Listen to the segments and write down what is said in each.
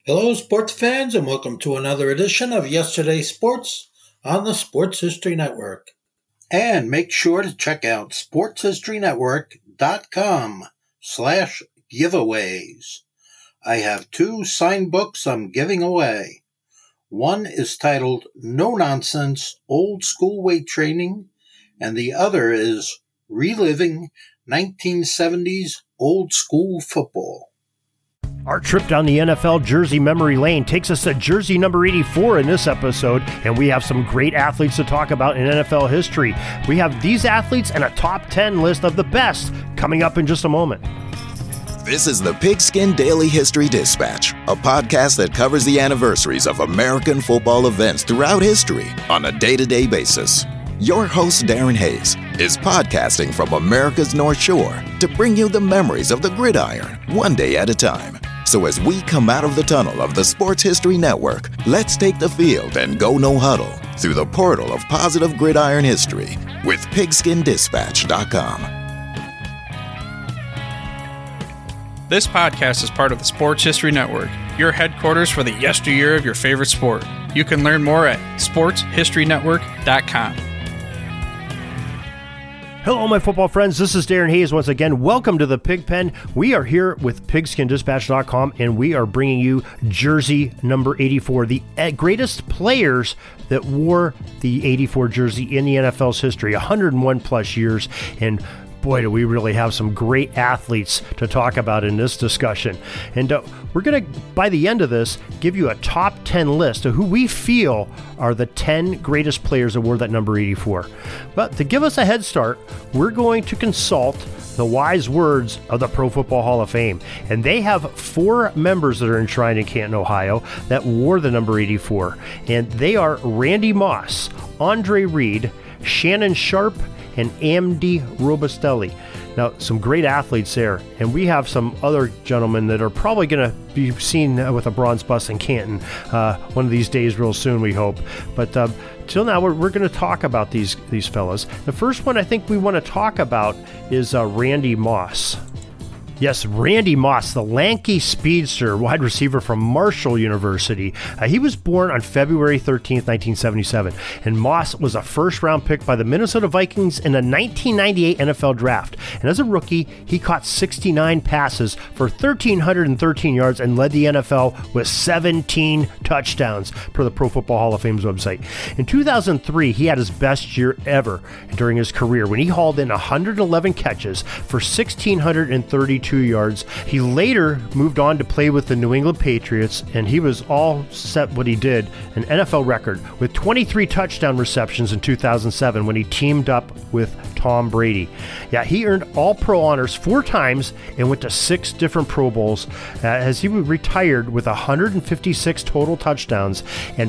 Hello, sports fans, and welcome to another edition of Yesterday's Sports on the Sports History Network. And make sure to check out sportshistorynetwork.com/giveaways. I have two signed books I'm giving away. One is titled No Nonsense Old School Weight Training, and the other is Reliving 1970s Old School Football. Our trip down the NFL jersey memory lane takes us to jersey number 84 in this episode, and we have some great athletes to talk about in NFL history. We have these athletes and a top 10 list of the best coming up in just a moment. This is the Pigskin Daily History Dispatch, a podcast that covers the anniversaries of American football events throughout history on a day-to-day basis. Your host, Darren Hayes, is podcasting from America's North Shore to bring you the memories of the gridiron, one day at a time. So as we come out of the tunnel of the Sports History Network, let's take the field and go no huddle through the portal of positive gridiron history with pigskindispatch.com. This podcast is part of the Sports History Network, your headquarters for the yesteryear of your favorite sport. You can learn more at sportshistorynetwork.com. Hello, my football friends. This is Darren Hayes once again. Welcome to the Pig Pen. We are here with pigskindispatch.com, and we are bringing you jersey number 84, the greatest players that wore the 84 jersey in the NFL's history, 101 plus years. And boy, do we really have some great athletes to talk about in this discussion. And we're going to, by the end of this, give you a top 10 list of who we feel are the 10 greatest players that wore that number 84. But to give us a head start, we're going to consult the wise words of the Pro Football Hall of Fame. And they have 4 members that are enshrined in Canton, Ohio, that wore the number 84. And they are Randy Moss, Andre Reed, Shannon Sharpe, and Andy Robustelli. Now, some great athletes there, and we have some other gentlemen that are probably going to be seen with a bronze bust in Canton one of these days real soon, we hope. But till now, we're going to talk about these fellas. The first one I think we want to talk about is Randy Moss. Yes, Randy Moss, the lanky speedster wide receiver from Marshall University. He was born on February 13th, 1977, and Moss was a first-round pick by the Minnesota Vikings in the 1998 NFL Draft. And as a rookie, he caught 69 passes for 1,313 yards and led the NFL with 17 touchdowns, per the Pro Football Hall of Fame's website. In 2003, he had his best year ever during his career when he hauled in 111 catches for 1,632 yards. He later moved on to play with the New England Patriots, and he was all set what he did, an NFL record with 23 touchdown receptions in 2007 when he teamed up with Tom Brady. Yeah, he earned All-Pro honors 4 times and went to 6 different Pro Bowls as he retired with 156 total touchdowns and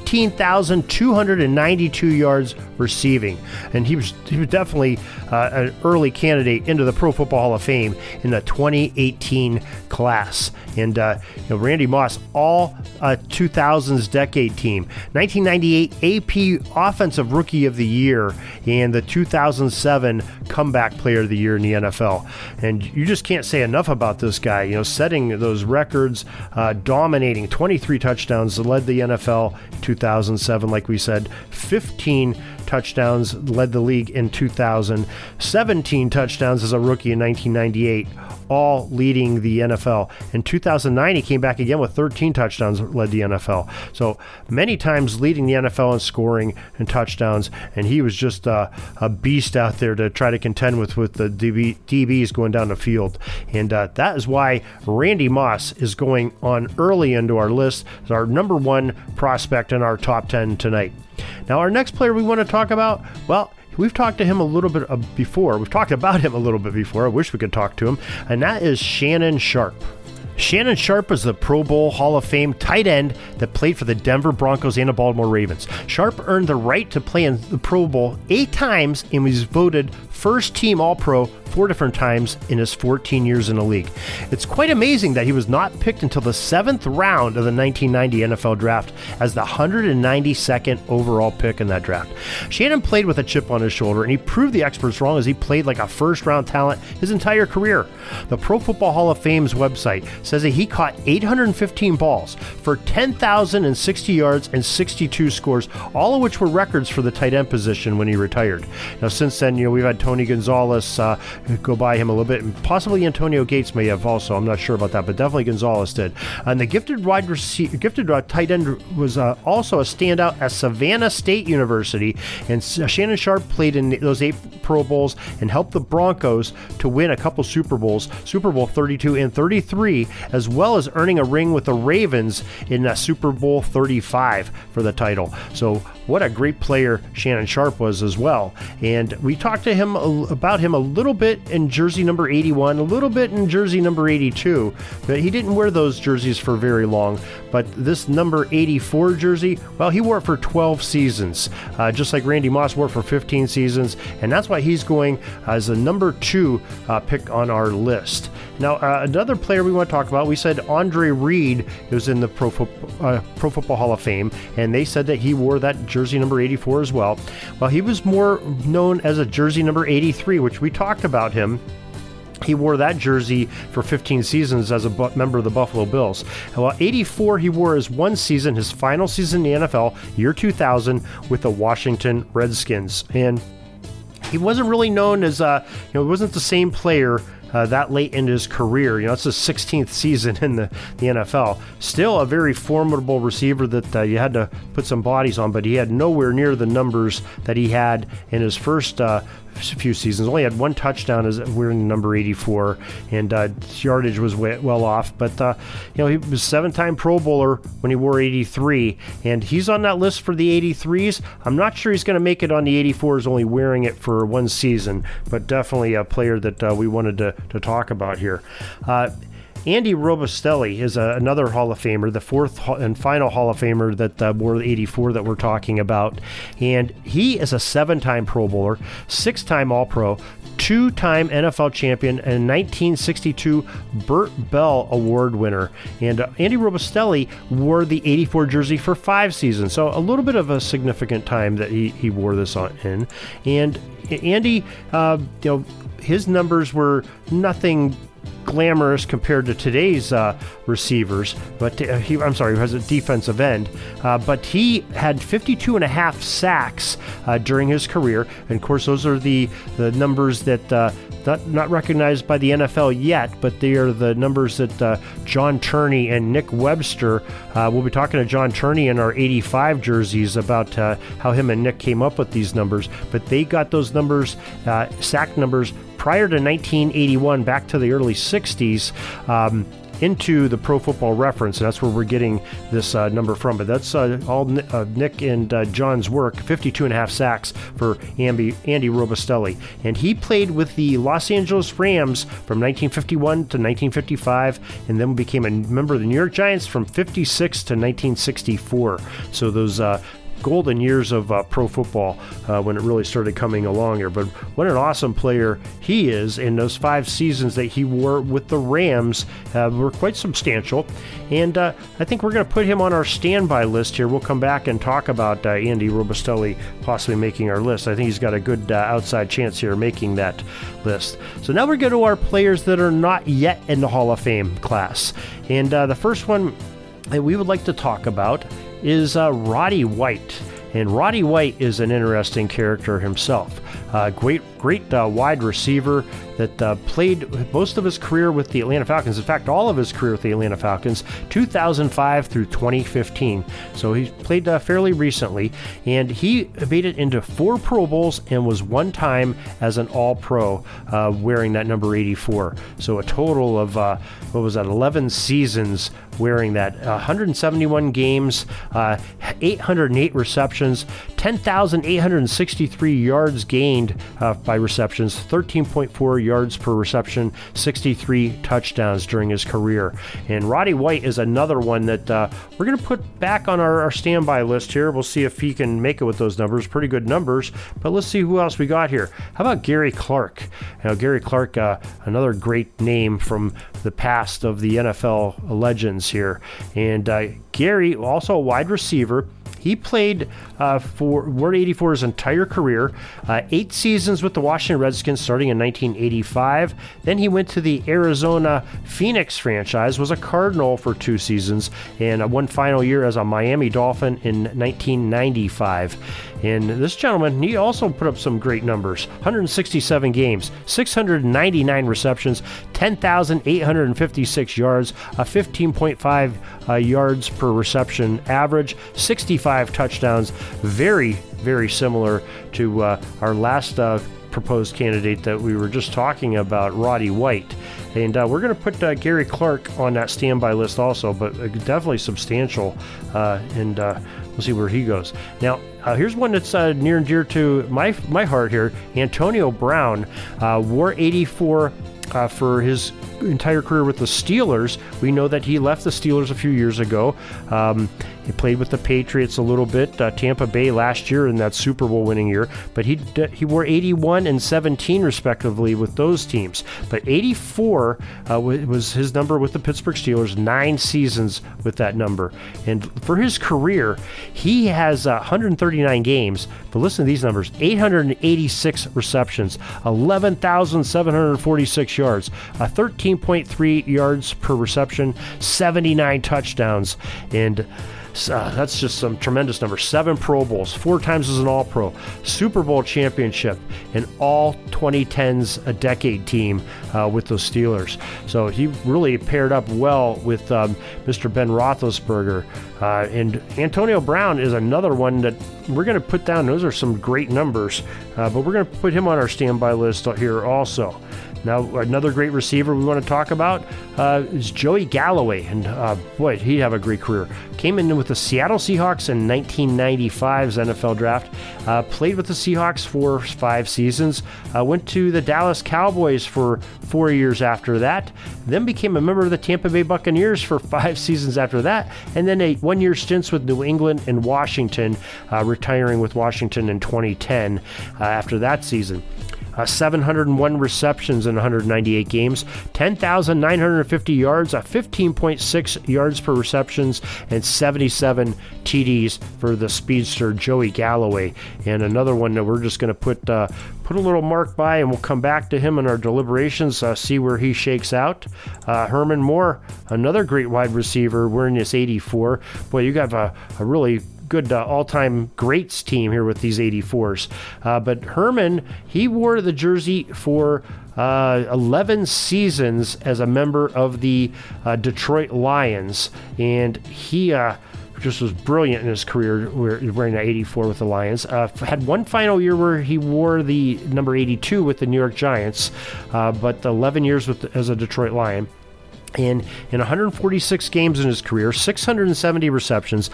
15,292 yards receiving. And he was definitely an early candidate into the Pro Football Hall of Fame in the 2018 class. And Randy Moss, all 2000s decade team, 1998 AP Offensive Rookie of the Year, and the 2007 Comeback Player of the Year in the NFL. And you just can't say enough about this guy, setting those records, dominating 23 touchdowns, led the NFL in 2007, like we said, 15 touchdowns, led the league in 2000, 17 touchdowns as a rookie in 1998, all leading the NFL. In 2009, he came back again with 13 touchdowns, led the NFL. So many times leading the NFL in scoring and touchdowns, and he was just a beast out there to try to contend with the DBs going down the field. And that is why Randy Moss is going on early into our list as our number 1 prospect in our top 10 tonight. Now, our next player we want to talk about, well, we've talked to him a little bit before. We've talked about him a little bit before. I wish we could talk to him. And that is Shannon Sharpe. Shannon Sharpe is the Pro Bowl Hall of Fame tight end that played for the Denver Broncos and the Baltimore Ravens. Sharpe earned the right to play in the Pro Bowl 8 times and was voted first-team All-Pro 4 different times in his 14 years in the league. It's quite amazing that he was not picked until the 7th round of the 1990 NFL Draft as the 192nd overall pick in that draft. Shannon played with a chip on his shoulder, and he proved the experts wrong as he played like a first-round talent his entire career. The Pro Football Hall of Fame's website says that he caught 815 balls for 10,060 yards and 62 scores, all of which were records for the tight end position when he retired. Now, since then, we've had Tony Gonzalez go by him a little bit, and possibly Antonio Gates may have also. I'm not sure about that, but definitely Gonzalez did. And the gifted tight end was also a standout at Savannah State University, and Shannon Sharpe played in those 8 Pro Bowls and helped the Broncos to win a couple Super Bowls, Super Bowl 32 and 33, as well as earning a ring with the Ravens in Super Bowl 35 for the title. So what a great player Shannon Sharpe was as well. And we talked to him about him a little bit in jersey number 81, a little bit in jersey number 82, but he didn't wear those jerseys for very long. But this number 84 jersey, well, he wore it for 12 seasons, just like Randy Moss wore it for 15 seasons, and that's why he's going as a number 2 pick on our list. Now, another player we want to talk about, we said Andre Reed was in the Pro Football Hall of Fame, and they said that he wore that jersey number 84 as well. Well, he was more known as a jersey number 83, which we talked about him. He wore that jersey for 15 seasons as a member of the Buffalo Bills. Well, 84 he wore as one season, his final season in the NFL, year 2000, with the Washington Redskins. And he wasn't really known as, he wasn't the same player that late in his career. It's his 16th season in the NFL. Still a very formidable receiver that you had to put some bodies on, but he had nowhere near the numbers that he had in his first few seasons. Only had one touchdown as wearing number 84, and yardage was well off. But he was 7-time Pro Bowler when he wore 83, and he's on that list for the 83s. I'm not sure he's going to make it on the 84s, only wearing it for one season, but definitely a player that we wanted to talk about here. Andy Robustelli is another Hall of Famer, the 4th and final Hall of Famer that wore the 84 that we're talking about. And he is a 7-time Pro Bowler, 6-time All-Pro, 2-time NFL champion, and 1962 Burt Bell Award winner. And Andy Robustelli wore the 84 jersey for 5 seasons, so a little bit of a significant time that he wore this in. And Andy, his numbers were nothing glamorous compared to today's receivers, but he was a defensive end, but he had 52.5 sacks during his career, and of course those are the numbers that not recognized by the NFL yet, but they are the numbers that John Turney and Nick Webster, we'll be talking to John Turney in our 85 jerseys about how him and Nick came up with these numbers, but they got those numbers, sack numbers, prior to 1981, back to the early 60s, into the Pro Football Reference, and that's where we're getting this number from. But that's all Nick and John's work, 52.5 sacks for Andy Robustelli. And he played with the Los Angeles Rams from 1951 to 1955, and then became a member of the New York Giants from 56 to 1964. So those golden years of pro football when it really started coming along here. But what an awesome player he is, and those 5 seasons that he wore with the Rams were quite substantial. And I think we're going to put him on our standby list here. We'll come back and talk about Andy Robustelli possibly making our list. I think he's got a good outside chance here of making that list. So now we go to our players that are not yet in the Hall of Fame class. And the first one that we would like to talk about is Roddy White. And Roddy White is an interesting character himself. Great wide receiver that played most of his career with the Atlanta Falcons. In fact, all of his career with the Atlanta Falcons, 2005 through 2015. So he played fairly recently, and he made it into 4 Pro Bowls and was one time as an All-Pro wearing that number 84. So a total of 11 seasons wearing that, 171 games, 808 receptions, 10,863 yards gained by receptions, 13.4 yards per reception, 63 touchdowns during his career. And Roddy White is another one that we're going to put back on our standby list here. We'll see if he can make it with those numbers. Pretty good numbers, but let's see who else we got here. How about Gary Clark? Gary Clark, another great name from the past of the NFL legends here. And Gary, also a wide receiver. He played for Ward 84 his entire career, 8 seasons with the Washington Redskins starting in 1985. Then he went to the Arizona Phoenix franchise, was a Cardinal for 2 seasons, and one final year as a Miami Dolphin in 1995. And this gentleman, he also put up some great numbers. 167 games, 699 receptions, 10,856 yards, a 15.5 yards per reception average, 65 touchdowns. Very, very similar to our last proposed candidate that we were just talking about, Roddy White. And we're going to put Gary Clark on that standby list also, but definitely substantial. And we'll see where he goes. Now, here's one that's near and dear to my heart here. Antonio Brown wore 84 for his entire career with the Steelers. We know that he left the Steelers a few years ago. He played with the Patriots a little bit, Tampa Bay last year in that Super Bowl winning year, but he wore 81 and 17 respectively with those teams. But 84 was his number with the Pittsburgh Steelers, 9 seasons with that number. And for his career, he has 139 games, but listen to these numbers: 886 receptions, 11,746 yards, 13.3 yards per reception, 79 touchdowns, and that's just some tremendous numbers. 7 Pro Bowls, 4 times as an All-Pro, Super Bowl championship, and all 2010s a decade team with those Steelers. So he really paired up well with Mr. Ben Roethlisberger. And Antonio Brown is another one that we're going to put down. Those are some great numbers, but we're going to put him on our standby list here also. Now, another great receiver we want to talk about is Joey Galloway. And boy, he'd have a great career. Came in with the Seattle Seahawks in 1995's NFL draft. Played with the Seahawks for 5 seasons. Went to the Dallas Cowboys for 4 years after that. Then became a member of the Tampa Bay Buccaneers for 5 seasons after that. And then a 1-year stint with New England and Washington, retiring with Washington in 2010 after that season. 701 receptions in 198 games, 10,950 yards, 15.6 yards per receptions, and 77 TDs for the speedster Joey Galloway. And another one that we're just going to put a little mark by, and we'll come back to him in our deliberations, see where he shakes out. Herman Moore, another great wide receiver, wearing this 84. Boy, you got a really good all-time greats team here with these 84s. But Herman, he wore the jersey for 11 seasons as a member of the Detroit Lions, and he just was brilliant in his career wearing that 84 with the Lions. Had one final year where he wore the number 82 with the New York Giants, but 11 years as a Detroit Lion. And in 146 games in his career, 670 receptions,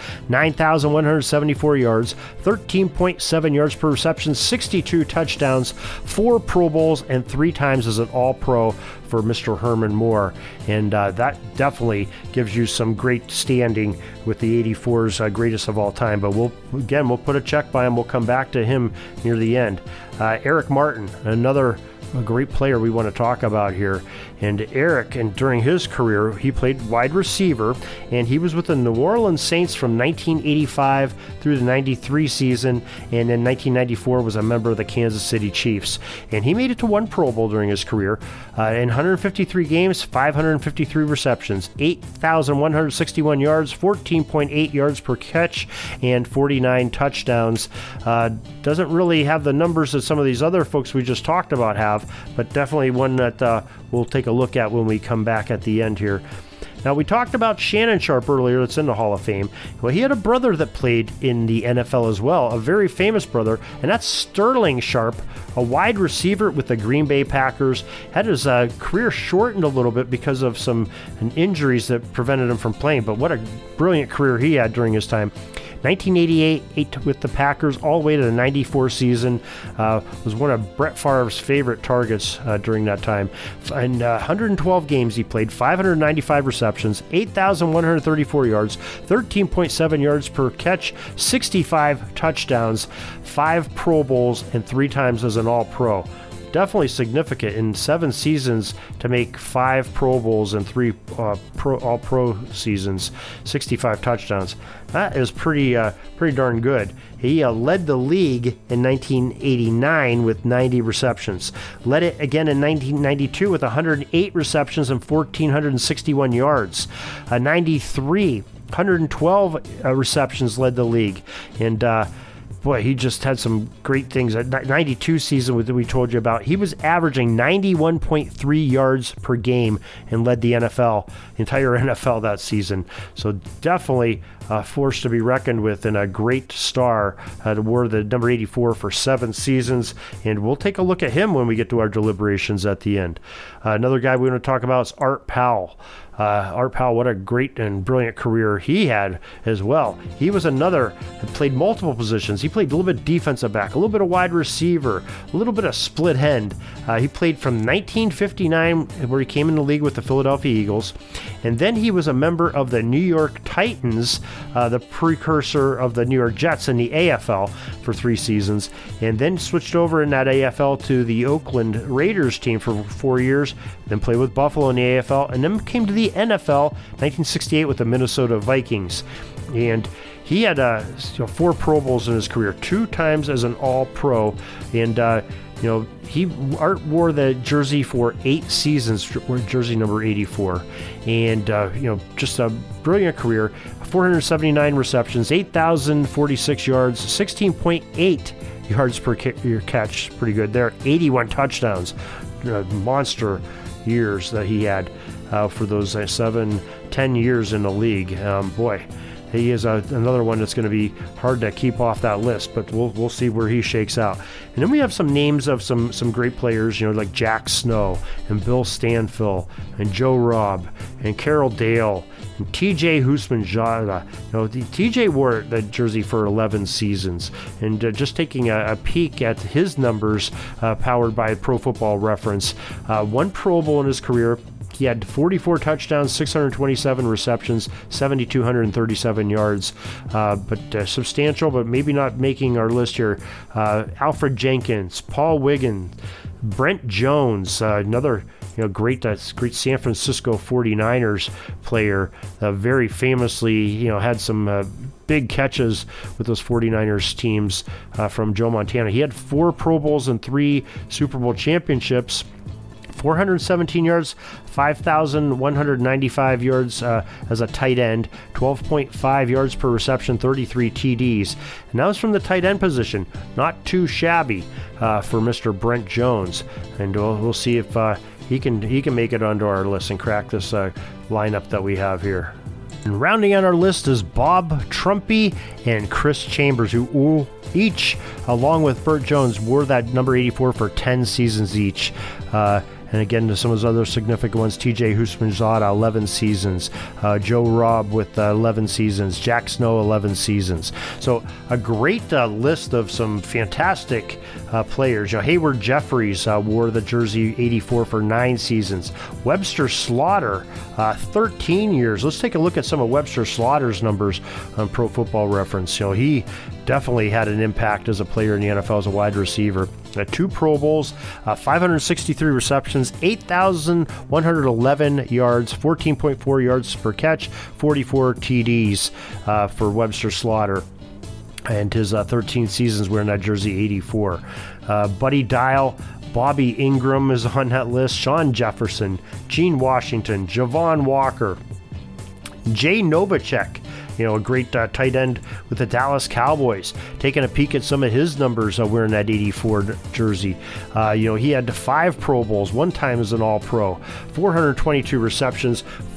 9,174 yards, 13.7 yards per reception, 62 touchdowns, 4 Pro Bowls, and 3 times as an All-Pro for Mr. Herman Moore. And that definitely gives you some great standing with the 84's greatest of all time. But we'll put a check by him. We'll come back to him near the end. Eric Martin, another great player we want to talk about here. And Eric, and during his career, he played wide receiver, and he was with the New Orleans Saints from 1985 through the 93 season, and in 1994 was a member of the Kansas City Chiefs. And he made it to 1 Pro Bowl during his career. In 153 games, 553 receptions, 8,161 yards, 14.8 yards per catch, and 49 touchdowns. Doesn't really have the numbers that some of these other folks we just talked about have, but definitely one that we'll take a look at when we come back at the end here. Now, we talked about Shannon Sharpe earlier, that's in the Hall of Fame. Well, he had a brother that played in the NFL as well, a very famous brother, and that's Sterling Sharpe, a wide receiver with the Green Bay Packers. Had his career shortened a little bit because of some injuries that prevented him from playing, but what a brilliant career he had during his time. 1988 with the Packers all the way to the 94 season. Was one of Brett Favre's favorite targets during that time. In 112 games he played, 595 receptions, 8,134 yards, 13.7 yards per catch, 65 touchdowns, 5 Pro Bowls, and 3 times as an All-Pro. Definitely significant in 7 seasons to make 5 Pro Bowls and 3 All-Pro seasons, 65 touchdowns. That is pretty darn good. He led the league in 1989 with 90 receptions. Led it again in 1992 with 108 receptions and 1,461 yards. 93, 112 receptions led the league. And boy, he just had some great things. That 92 season that we told you about, he was averaging 91.3 yards per game and led the entire NFL that season. So definitely a force to be reckoned with and a great star. Wore the number 84 for 7 seasons, and we'll take a look at him when we get to our deliberations at the end. Another guy we want to talk about is Art Powell. Art Powell, what a great and brilliant career he had as well. He was another that played multiple positions. He played a little bit defensive back, a little bit of wide receiver, a little bit of split end. He played from 1959, where he came in the league with the Philadelphia Eagles, and then he was a member of the New York Titans, the precursor of the New York Jets in the AFL for 3 seasons, and then switched over in that AFL to the Oakland Raiders team for 4 years, then played with Buffalo in the AFL, and then came to the NFL 1968 with the Minnesota Vikings. And he had 4 Pro Bowls in his career, 2 times as an All-Pro, and Art wore the jersey for 8 seasons, jersey number 84, and just a brilliant career. 479 receptions, 8,046 yards, 16.8 yards per catch, pretty good there. 81 touchdowns, monster years that he had for those 7-10 years in the league. Boy, he is another one that's going to be hard to keep off that list, but we'll see where he shakes out. And then we have some names of some great players, like Jack Snow and Bill Stanfill and Joe Robb and Carroll Dale and T.J. Houshmandzadeh. TJ wore the jersey for 11 seasons. And just taking a peek at his numbers, powered by Pro Football Reference, 1 Pro Bowl in his career. He had 44 touchdowns, 627 receptions, 7,237 yards, but substantial, but maybe not making our list here. Alfred Jenkins, Paul Wiggins, Brent Jones, another great San Francisco 49ers player, very famously had some big catches with those 49ers teams from Joe Montana. He had 4 Pro Bowls and 3 Super Bowl championships. 417 yards, 5,195 yards as a tight end, 12.5 yards per reception, 33 TDs. And that was from the tight end position. Not too shabby for Mr. Brent Jones. And we'll see if he can make it onto our list and crack this lineup that we have here. And rounding out our list is Bob Trumpy and Chris Chambers, who each, along with Burt Jones, wore that number 84 for 10 seasons each. And again, some of those other significant ones, T.J. Houshmandzadeh, 11 seasons. Joe Robb with 11 seasons. Jack Snow, 11 seasons. So a great list of some fantastic players. Hayward Jeffries wore the jersey 84 for 9 seasons. Webster Slaughter, 13 years. Let's take a look at some of Webster Slaughter's numbers on Pro Football Reference. He definitely had an impact as a player in the NFL as a wide receiver. 2 Pro Bowls, 563 receptions, 8,111 yards, 14.4 yards per catch, 44 TDs for Webster Slaughter. And his 13 seasons wearing that jersey 84. Buddy Dial, Bobby Ingram is on that list. Sean Jefferson, Gene Washington, Javon Walker, Jay Novacek, a great tight end with the Dallas Cowboys. Taking a peek at some of his numbers wearing that 84 jersey. He had 5 Pro Bowls, 1 time as an All-Pro, 422 receptions,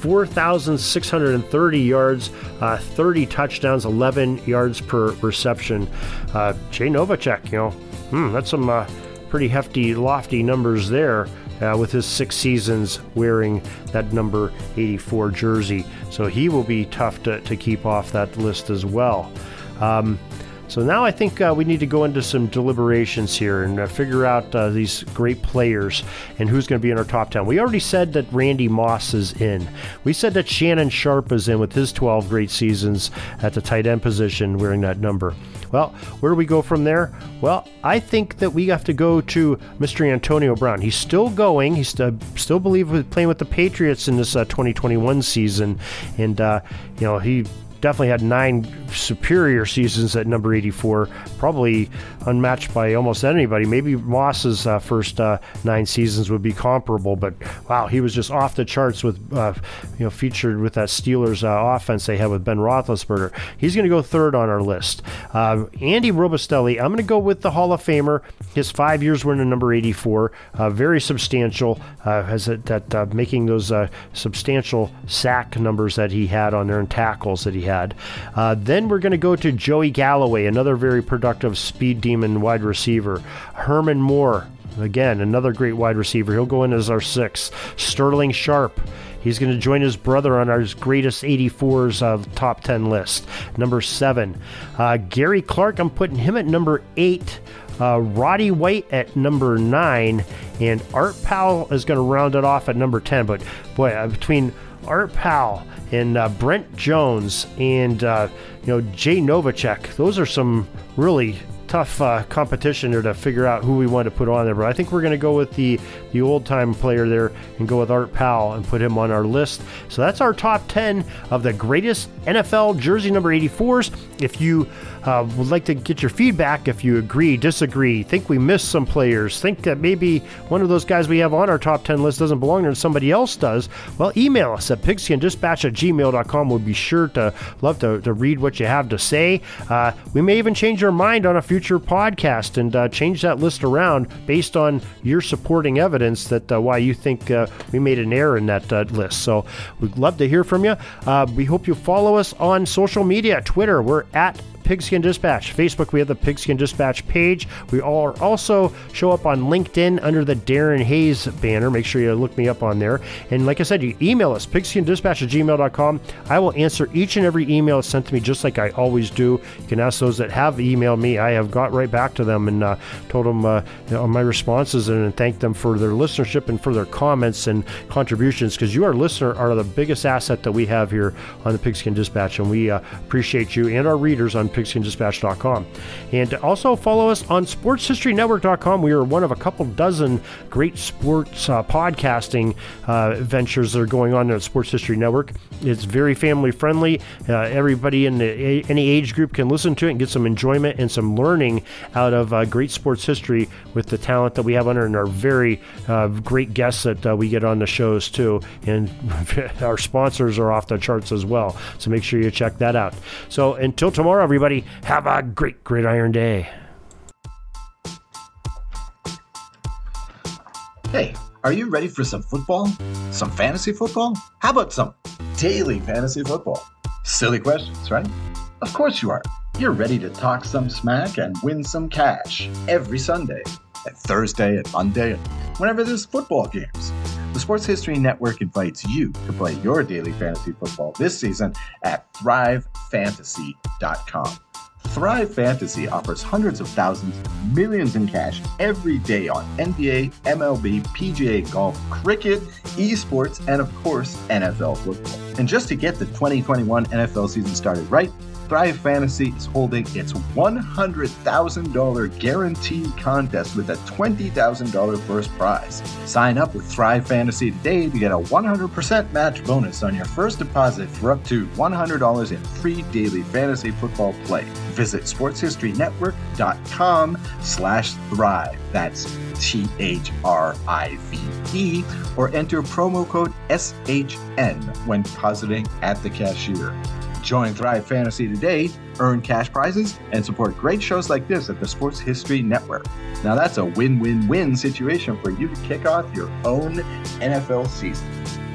4,630 yards, 30 touchdowns, 11 yards per reception. Jay Novacek, that's some pretty hefty, lofty numbers there. With his 6 seasons wearing that number 84 jersey. So he will be tough to keep off that list as well. So now I think we need to go into some deliberations here and figure out these great players and who's going to be in our top 10. We already said that Randy Moss is in. We said that Shannon Sharpe is in with his 12 great seasons at the tight end position, wearing that number. Well, where do we go from there? Well, I think that we have to go to Mr. Antonio Brown. He's still going. He's still believe playing with the Patriots in this 2021 season, and he definitely had 9 superior seasons at number 84, probably unmatched by almost anybody. Maybe Moss's first 9 seasons would be comparable, but wow, he was just off the charts with, featured with that Steelers offense they had with Ben Roethlisberger. He's going to go third on our list. Andy Robustelli, I'm going to go with the Hall of Famer. His 5 years were in number 84, very substantial, making those substantial sack numbers that he had on there and tackles that he had. Then we're going to go to Joey Galloway, another very productive speed demon wide receiver. Herman Moore, again, another great wide receiver. He'll go in as our 6th. Sterling Sharpe, he's going to join his brother on our greatest 84s top 10 list. Number 7. Gary Clark, I'm putting him at number 8. Roddy White at number 9. And Art Powell is going to round it off at number 10. But boy, between Art Powell and Brent Jones and Jay Novacek, those are some really tough competition there to figure out who we want to put on there. But I think we're going to go with the old-time player there and go with Art Powell and put him on our list. So that's our top 10 of the greatest NFL jersey number 84s. If you would like to get your feedback, if you agree, disagree, think we missed some players, think that maybe one of those guys we have on our top 10 list doesn't belong there and somebody else does, well, email us at pigskindispatch@gmail.com. We'll be sure to love to read what you have to say. We may even change our mind on a future podcast and change that list around based on your supporting evidence that why you think we made an error in that list. So we'd love to hear from you. We hope you follow us on social media. Twitter, we're at Pigskin Dispatch. Facebook, we have the Pigskin Dispatch page. We also show up on LinkedIn under the Darren Hayes banner. Make sure you look me up on there. And like I said, you email us, pigskindispatch@gmail.com. I will answer each and every email sent to me just like I always do. You can ask those that have emailed me. I have got right back to them and told them my responses and thanked them for their listenership and for their comments and contributions, because you, our listener, are the biggest asset that we have here on the Pigskin Dispatch, and we appreciate you and our readers on pigskindispatch.com. And also follow us on sportshistorynetwork.com. We are one of a couple dozen great sports podcasting ventures that are going on there at Sports History Network. It's very family friendly. Everybody in any age group can listen to it and get some enjoyment and some learning out of great sports history with the talent that we have under and our very great guests that we get on the shows too. And our sponsors are off the charts as well. So make sure you check that out. So until tomorrow, everybody, have a great Gridiron Day. Hey, are you ready for some football? Some fantasy football? How about some daily fantasy football? Silly questions, right? Of course you are. You're ready to talk some smack and win some cash every Sunday, and Thursday and Monday, and whenever there's football games. The Sports History Network invites you to play your daily fantasy football this season at ThriveFantasy.com. Thrive Fantasy offers hundreds of thousands, millions in cash every day on NBA, MLB, PGA golf, cricket, esports, and of course, NFL football. And just to get the 2021 NFL season started right, Thrive Fantasy is holding its $100,000 guaranteed contest with a $20,000 first prize. Sign up with Thrive Fantasy today to get a 100% match bonus on your first deposit for up to $100 in free daily fantasy football play. Visit sportshistorynetwork.com/thrive. That's THRIVE, or enter promo code SHN when depositing at the cashier. Join Thrive Fantasy today, earn cash prizes, and support great shows like this at the Sports History Network. Now that's a win-win-win situation for you to kick off your own NFL season.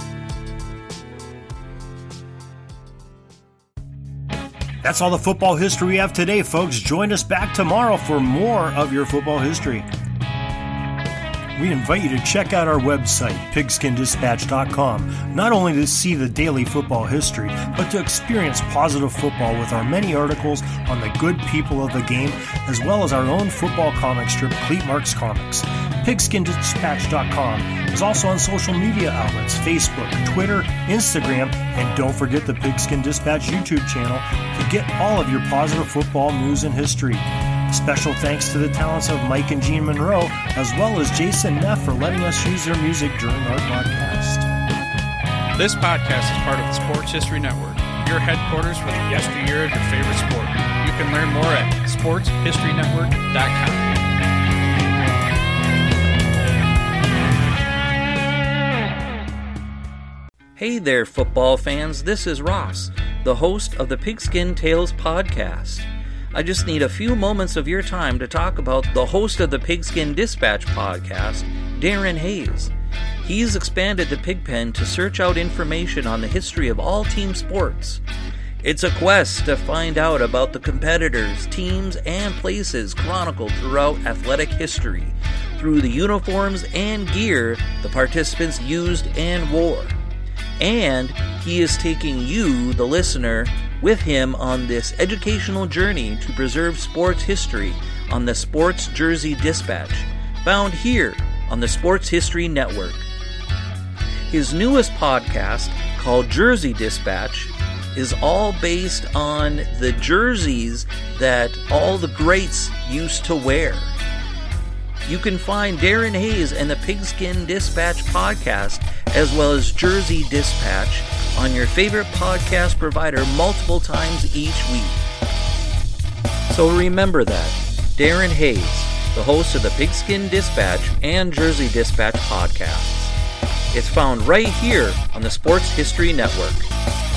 That's all the football history we have today, folks. Join us back tomorrow for more of your football history. we invite you to check out our website, pigskindispatch.com, not only to see the daily football history, but to experience positive football with our many articles on the good people of the game, as well as our own football comic strip, Cleat Marks Comics. Pigskindispatch.com is also on social media outlets, Facebook, Twitter, Instagram, and don't forget the Pigskin Dispatch YouTube channel to get all of your positive football news and history. Special thanks to the talents of Mike and Gene Monroe, as well as Jason Neff for letting us use their music during our podcast. This podcast is part of the Sports History Network, your headquarters for the yesteryear of your favorite sport. You can learn more at sportshistorynetwork.com. Hey there, football fans. This is Ross, the host of the Pigskin Tales podcast. I just need a few moments of your time to talk about the host of the Pigskin Dispatch podcast, Darren Hayes. He's expanded the Pigpen to search out information on the history of all team sports. It's a quest to find out about the competitors, teams, and places chronicled throughout athletic history through the uniforms and gear the participants used and wore. And he is taking you, the listener, with him on this educational journey to preserve sports history on the Sports Jersey Dispatch, found here on the Sports History Network. His newest podcast, called Jersey Dispatch, is all based on the jerseys that all the greats used to wear. You can find Darren Hayes and the Pigskin Dispatch podcast, as well as Jersey Dispatch, on your favorite podcast provider multiple times each week. So remember that, Darren Hayes, the host of the Pigskin Dispatch and Jersey Dispatch podcasts. It's found right here on the Sports History Network.